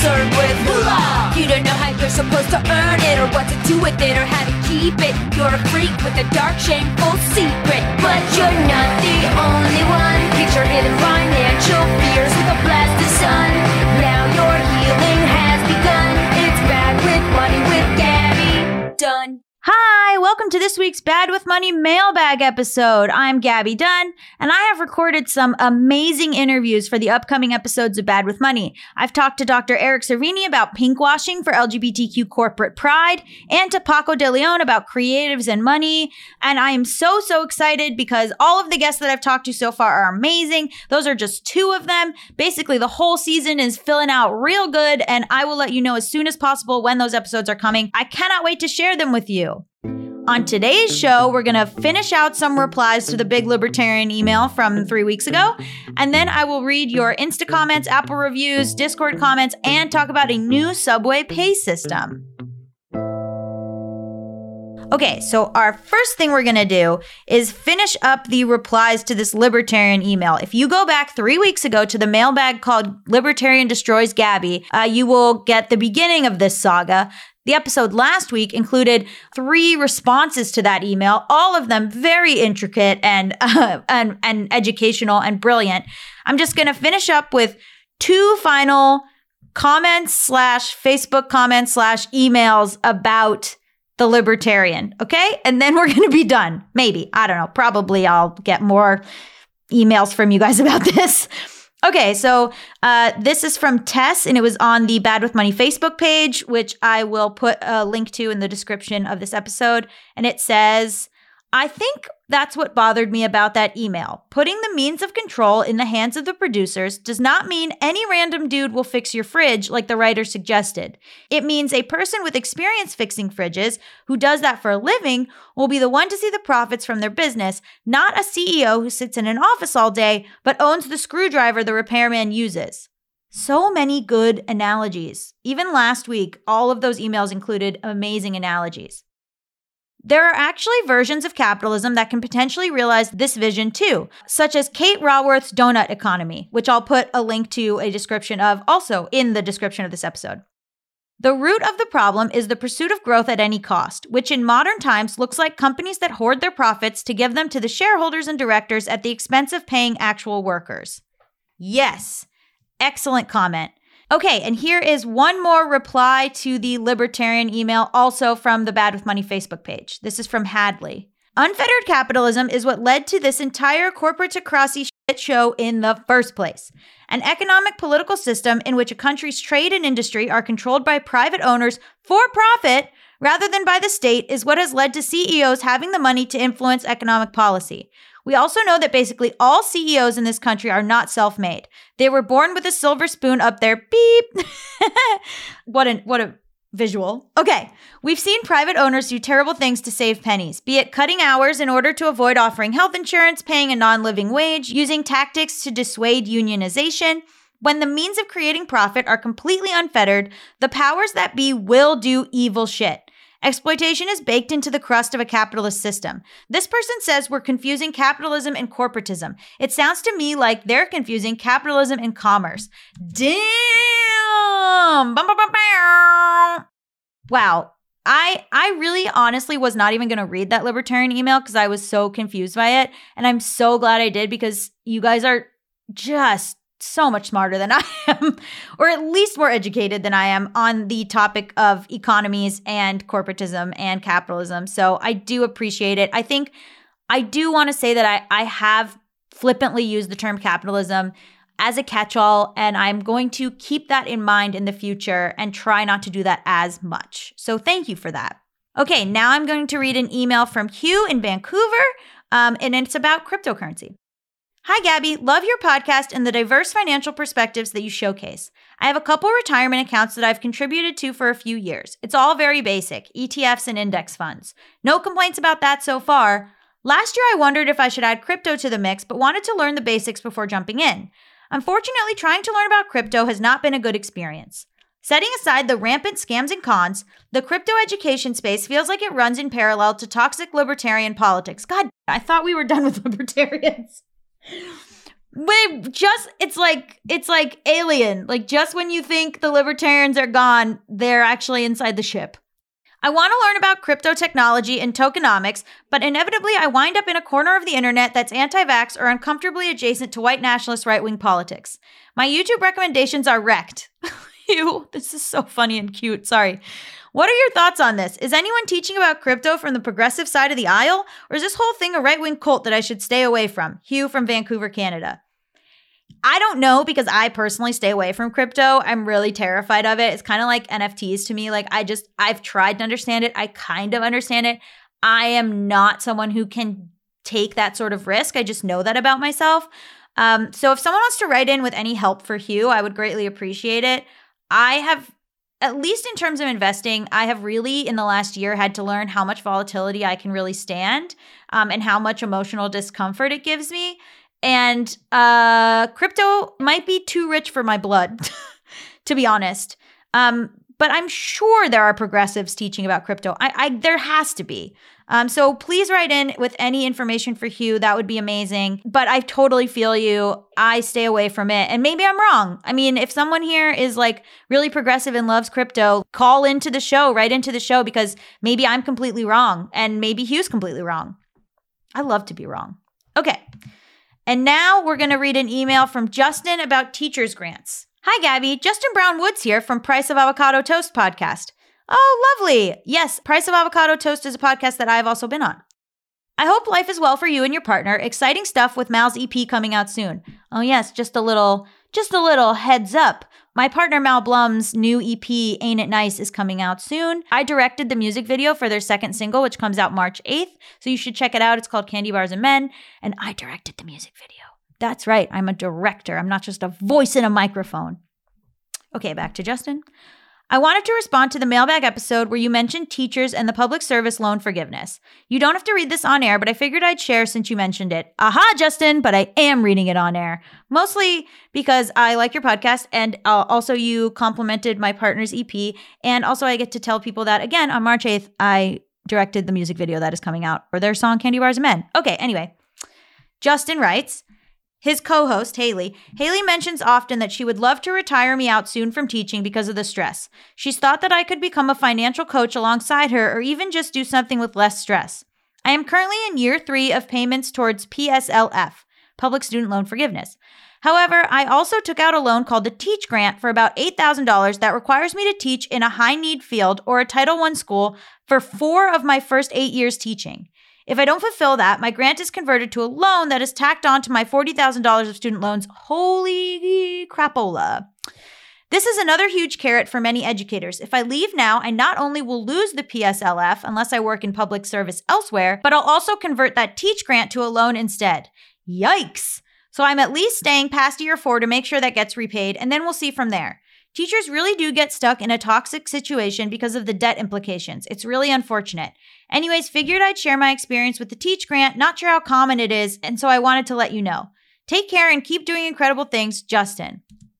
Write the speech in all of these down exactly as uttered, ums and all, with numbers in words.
concerned with moolah. You don't know how you're supposed to earn it, or what to do with it, or how to keep it. You're a freak with a dark, shameful secret, but you're not the only one. Get your hidden financial fears with a blast of sun. Now your healing has begun. It's Bad with Money with Gabby Dunn. Hi, welcome to this week's Bad with Money mailbag episode. I'm Gabby Dunn, and I have recorded some amazing interviews for the upcoming episodes of Bad with Money. I've talked to Doctor Eric Cervini about pinkwashing for L G B T Q corporate pride, and to Paco de Leon about creatives and money. And I am so, so excited because all of the guests that I've talked to so far are amazing. Those are just two of them. Basically, the whole season is filling out real good, and I will let you know as soon as possible when those episodes are coming. I cannot wait to share them with you. On today's show, we're going to finish out some replies to the big libertarian email from three weeks ago, and then I will read your Insta comments, Apple reviews, Discord comments, and talk about a new subway pay system. Okay, so our first thing we're going to do is finish up the replies to this libertarian email. If you go back three weeks ago to the mailbag called Libertarian Destroys Gabby, uh, you will get the beginning of this saga. The episode last week included three responses to that email, all of them very intricate and uh, and, and educational and brilliant. I'm just going to finish up with two final comments slash Facebook comments slash emails about the libertarian, okay? And then we're going to be done. Maybe. I don't know. Probably I'll get more emails from you guys about this. Okay, so uh, this is from Tess, and it was on the Bad with Money Facebook page, which I will put a link to in the description of this episode. And it says, I think that's what bothered me about that email. Putting the means of control in the hands of the producers does not mean any random dude will fix your fridge like the writer suggested. It means a person with experience fixing fridges, who does that for a living, will be the one to see the profits from their business, not a C E O who sits in an office all day but owns the screwdriver the repairman uses. So many good analogies. Even last week, all of those emails included amazing analogies. There are actually versions of capitalism that can potentially realize this vision too, such as Kate Raworth's donut economy, which I'll put a link to a description of also in the description of this episode. The root of the problem is the pursuit of growth at any cost, which in modern times looks like companies that hoard their profits to give them to the shareholders and directors at the expense of paying actual workers. Yes, excellent comment. Okay, and here is one more reply to the libertarian email, also from the Bad with Money Facebook page. This is from Hadley. Unfettered capitalism is what led to this entire corporatocracy shit show in the first place. An economic political system in which a country's trade and industry are controlled by private owners for profit rather than by the state is what has led to C E Os having the money to influence economic policy. We also know that basically all C E Os in this country are not self-made. They were born with a silver spoon up their beep. What a, what a visual. Okay, we've seen private owners do terrible things to save pennies, be it cutting hours in order to avoid offering health insurance, paying a non-living wage, using tactics to dissuade unionization. When the means of creating profit are completely unfettered, the powers that be will do evil shit. Exploitation is baked into the crust of a capitalist system. This person says we're confusing capitalism and corporatism. It sounds to me like they're confusing capitalism and commerce. Damn! Wow. I I really honestly was not even going to read that libertarian email because I was so confused by it. And I'm so glad I did because you guys are just so much smarter than I am, or at least more educated than I am on the topic of economies and corporatism and capitalism. So I do appreciate it. I think I do want to say that I, I have flippantly used the term capitalism as a catch-all, and I'm going to keep that in mind in the future and try not to do that as much. So thank you for that. Okay, now I'm going to read an email from Hugh in Vancouver, um, and it's about cryptocurrency. Hi, Gabby. Love your podcast and the diverse financial perspectives that you showcase. I have a couple retirement accounts that I've contributed to for a few years. It's all very basic, E T Fs and index funds. No complaints about that so far. Last year, I wondered if I should add crypto to the mix, but wanted to learn the basics before jumping in. Unfortunately, trying to learn about crypto has not been a good experience. Setting aside the rampant scams and cons, the crypto education space feels like it runs in parallel to toxic libertarian politics. God, I thought we were done with libertarians. They just, it's like, it's like Alien. Like just when you think the libertarians are gone, they're actually inside the ship. I want to learn about crypto technology and tokenomics, but inevitably I wind up in a corner of the internet that's anti-vax or uncomfortably adjacent to white nationalist right-wing politics. My YouTube recommendations are wrecked. Ew, this is so funny and cute. Sorry. What are your thoughts on this? Is anyone teaching about crypto from the progressive side of the aisle? Or is this whole thing a right-wing cult that I should stay away from? Hugh from Vancouver, Canada. I don't know because I personally stay away from crypto. I'm really terrified of it. It's kind of like N F Ts to me. Like I just, I've tried to understand it. I kind of understand it. I am not someone who can take that sort of risk. I just know that about myself. Um, so if someone wants to write in with any help for Hugh, I would greatly appreciate it. I have, at least in terms of investing, I have really in the last year had to learn how much volatility I can really stand um, and how much emotional discomfort it gives me. And uh, crypto might be too rich for my blood, to be honest. Um, but I'm sure there are progressives teaching about crypto. I, I there has to be. Um, so please write in with any information for Hugh. That would be amazing. But I totally feel you. I stay away from it. And maybe I'm wrong. I mean, if someone here is like really progressive and loves crypto, call into the show, write into the show, because maybe I'm completely wrong and maybe Hugh's completely wrong. I love to be wrong. Okay. And now we're going to read an email from Justin about teachers' grants. Hi, Gabby. Justin Brown Woods here from Price of Avocado Toast podcast. Oh, lovely. Yes, Price of Avocado Toast is a podcast that I've also been on. I hope life is well for you and your partner. Exciting stuff with Mal's E P coming out soon. Oh, yes, just a little, just a little heads up. My partner Mal Blum's new E P, Ain't It Nice, is coming out soon. I directed the music video for their second single, which comes out March eighth. So you should check it out. It's called Candy Bars and Men. And I directed the music video. That's right. I'm a director. I'm not just a voice in a microphone. Okay, back to Justin. I wanted to respond to the mailbag episode where you mentioned teachers and the public service loan forgiveness. You don't have to read this on air, but I figured I'd share since you mentioned it. Aha, Justin, but I am reading it on air. Mostly because I like your podcast and uh, also you complimented my partner's E P. And also I get to tell people that, again, on March eighth, I directed the music video that is coming out for their song Candy Bars and Men. Okay, anyway. Justin writes, his co-host, Haley. Haley mentions often that she would love to retire me out soon from teaching because of the stress. She's thought that I could become a financial coach alongside her or even just do something with less stress. I am currently in year three of payments towards P S L F, Public Student Loan Forgiveness. However, I also took out a loan called the Teach Grant for about eight thousand dollars that requires me to teach in a high-need field or a Title one school for four of my first eight years teaching. If I don't fulfill that, my grant is converted to a loan that is tacked on to my forty thousand dollars of student loans. Holy crapola. This is another huge carrot for many educators. If I leave now, I not only will lose the P S L F unless I work in public service elsewhere, but I'll also convert that Teach Grant to a loan instead. Yikes. So I'm at least staying past year four to make sure that gets repaid, and then we'll see from there. Teachers really do get stuck in a toxic situation because of the debt implications. It's really unfortunate. Anyways, figured I'd share my experience with the Teach Grant, not sure how common it is, and so I wanted to let you know. Take care and keep doing incredible things, Justin.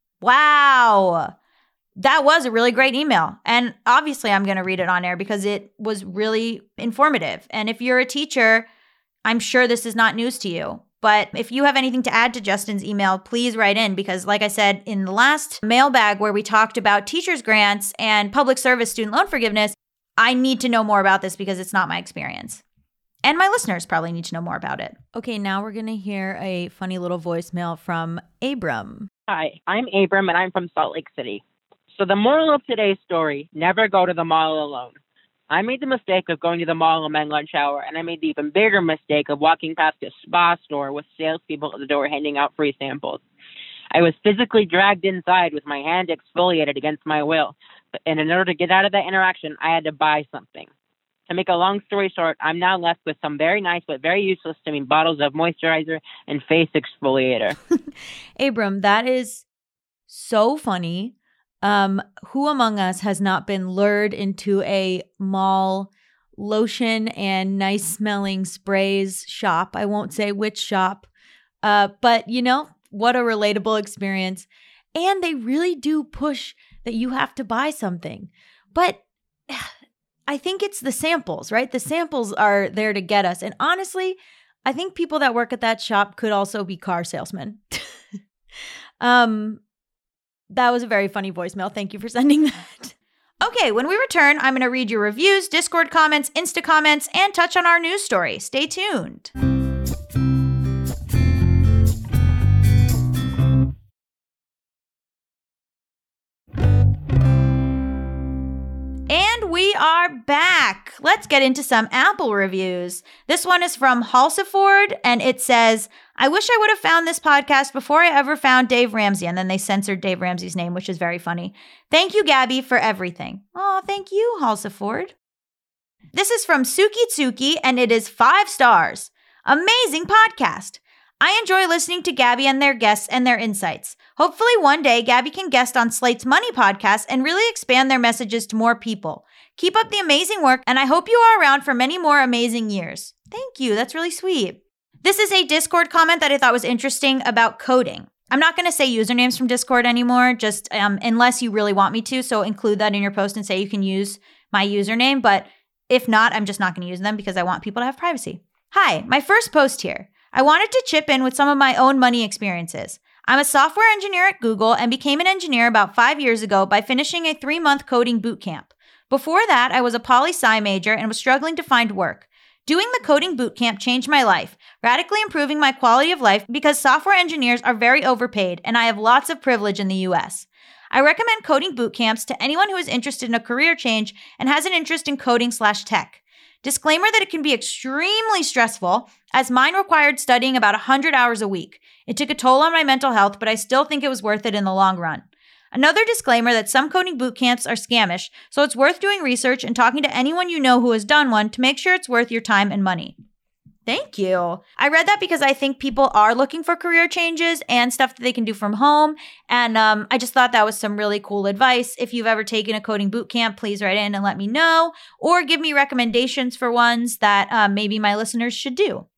Wow. That was a really great email. And obviously I'm going to read it on air because it was really informative. And if you're a teacher, I'm sure this is not news to you. But if you have anything to add to Justin's email, please write in because, like I said, in the last mailbag where we talked about teachers' grants and public service student loan forgiveness, I need to know more about this because it's not my experience. And my listeners probably need to know more about it. Okay, now we're going to hear a funny little voicemail from Abram. Hi, I'm Abram and I'm from Salt Lake City. So the moral of today's story, never go to the mall alone. I made the mistake of going to the mall on my lunch hour, and I made the even bigger mistake of walking past a spa store with salespeople at the door handing out free samples. I was physically dragged inside with my hand exfoliated against my will, and in order to get out of that interaction, I had to buy something. To make a long story short, I'm now left with some very nice but very useless to me bottles of moisturizer and face exfoliator. Abram, that is so funny. Um, who among us has not been lured into a mall lotion and nice smelling sprays shop? I won't say which shop, uh, but you know, what a relatable experience. And they really do push that you have to buy something. But I think it's the samples, right? The samples are there to get us. And honestly, I think people that work at that shop could also be car salesmen. um, that was a very funny voicemail. Thank you for sending that. Okay, when we return, I'm going to read your reviews, Discord comments, Insta comments, and touch on our news story. Stay tuned. And we are back. Let's get into some Apple reviews. This one is from Halsiford, and it says, I wish I would have found this podcast before I ever found Dave Ramsey. And then they censored Dave Ramsey's name, which is very funny. Thank you, Gabby, for everything. Oh, thank you, Halsiford. This is from Suki Tsuki, and it is five stars. Amazing podcast. I enjoy listening to Gabby and their guests and their insights. Hopefully one day Gabby can guest on Slate's Money podcast and really expand their messages to more people. Keep up the amazing work, and I hope you are around for many more amazing years. Thank you. That's really sweet. This is a Discord comment that I thought was interesting about coding. I'm not going to say usernames from Discord anymore, just um, unless you really want me to. So include that in your post and say you can use my username. But if not, I'm just not going to use them because I want people to have privacy. Hi, my first post here. I wanted to chip in with some of my own money experiences. I'm a software engineer at Google and became an engineer about five years ago by finishing a three-month coding boot camp. Before that, I was a poli-sci major and was struggling to find work. Doing the coding boot camp changed my life, radically improving my quality of life because software engineers are very overpaid and I have lots of privilege in the U S. I recommend coding boot camps to anyone who is interested in a career change and has an interest in coding slash tech. Disclaimer that it can be extremely stressful, as mine required studying about one hundred hours a week. It took a toll on my mental health, but I still think it was worth it in the long run. Another disclaimer that some coding boot camps are scamish, so it's worth doing research and talking to anyone you know who has done one to make sure it's worth your time and money. Thank you. I read that because I think people are looking for career changes and stuff that they can do from home. And um, I just thought that was some really cool advice. If you've ever taken a coding boot camp, please write in and let me know, or give me recommendations for ones that um, maybe my listeners should do.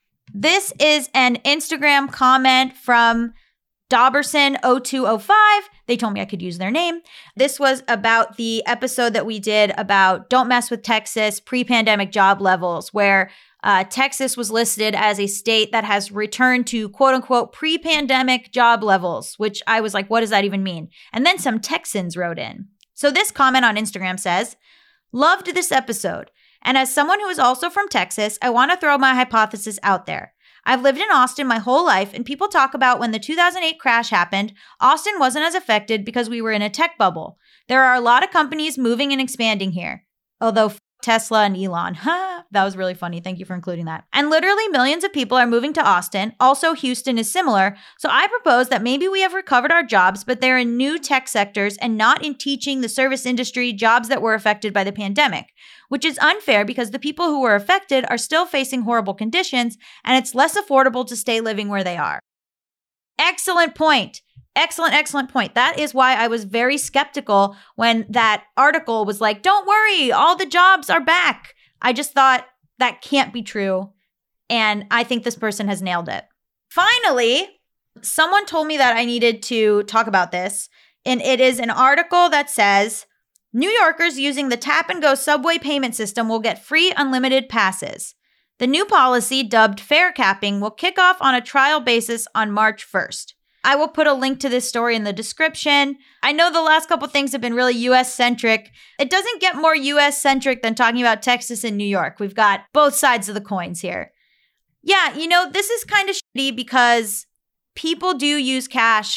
This is an Instagram comment from Dauberson oh two oh five. They told me I could use their name. This was about the episode that we did about Don't Mess with Texas, pre-pandemic job levels, where Uh, Texas was listed as a state that has returned to quote unquote pre-pandemic job levels, which I was like, what does that even mean? And then some Texans wrote in. So this comment on Instagram says, loved this episode. And as someone who is also from Texas, I want to throw my hypothesis out there. I've lived in Austin my whole life, and people talk about when the two thousand eight crash happened, Austin wasn't as affected because we were in a tech bubble. There are a lot of companies moving and expanding here. Although f- Tesla and Elon. Ha, that was really funny. Thank you for including that. And literally millions of people are moving to Austin. Also, Houston is similar. So I propose that maybe we have recovered our jobs, but they're in new tech sectors and not in teaching the service industry jobs that were affected by the pandemic, which is unfair because the people who were affected are still facing horrible conditions and it's less affordable to stay living where they are. Excellent point. Excellent, excellent point. That is why I was very skeptical when that article was like, don't worry, all the jobs are back. I just thought that can't be true. And I think this person has nailed it. Finally, someone told me that I needed to talk about this. And it is an article that says, New Yorkers using the tap and go subway payment system will get free unlimited passes. The new policy, dubbed fare capping, will kick off on a trial basis on March first. I will put a link to this story in the description. I know the last couple things have been really U S-centric. It doesn't get more U S-centric than talking about Texas and New York. We've got both sides of the coins here. Yeah, you know, this is kind of shitty because people do use cash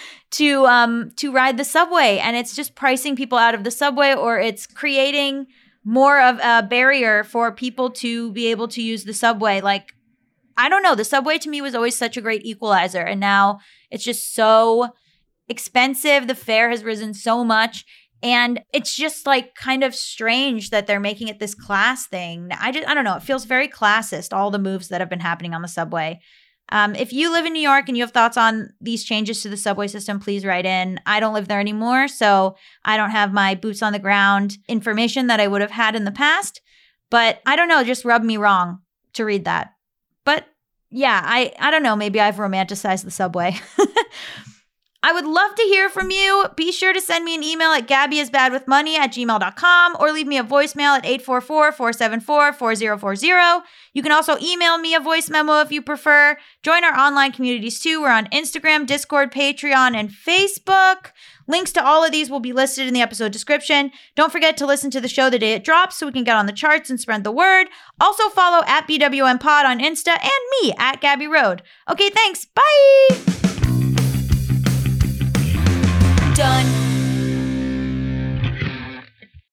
to um to ride the subway, and it's just pricing people out of the subway, or it's creating more of a barrier for people to be able to use the subway. Like, I don't know. The subway to me was always such a great equalizer. And now it's just so expensive. The fare has risen so much. And it's just like kind of strange that they're making it this class thing. I just, I don't know. It feels very classist, all the moves that have been happening on the subway. Um, if you live in New York and you have thoughts on these changes to the subway system, please write in. I don't live there anymore, so I don't have my boots on the ground information that I would have had in the past. But I don't know, it just rubbed me wrong to read that. But yeah, I, I don't know, maybe I've romanticized the subway. I would love to hear from you. Be sure to send me an email at gabbyisbadwithmoney at gmail dot com or leave me a voicemail at eight four four, four seven four, four zero four zero. You can also email me a voice memo if you prefer. Join our online communities too. We're on Instagram, Discord, Patreon, and Facebook. Links to all of these will be listed in the episode description. Don't forget to listen to the show the day it drops so we can get on the charts and spread the word. Also follow at B W M Pod on Insta and me at Gabby Road. Okay, thanks. Bye.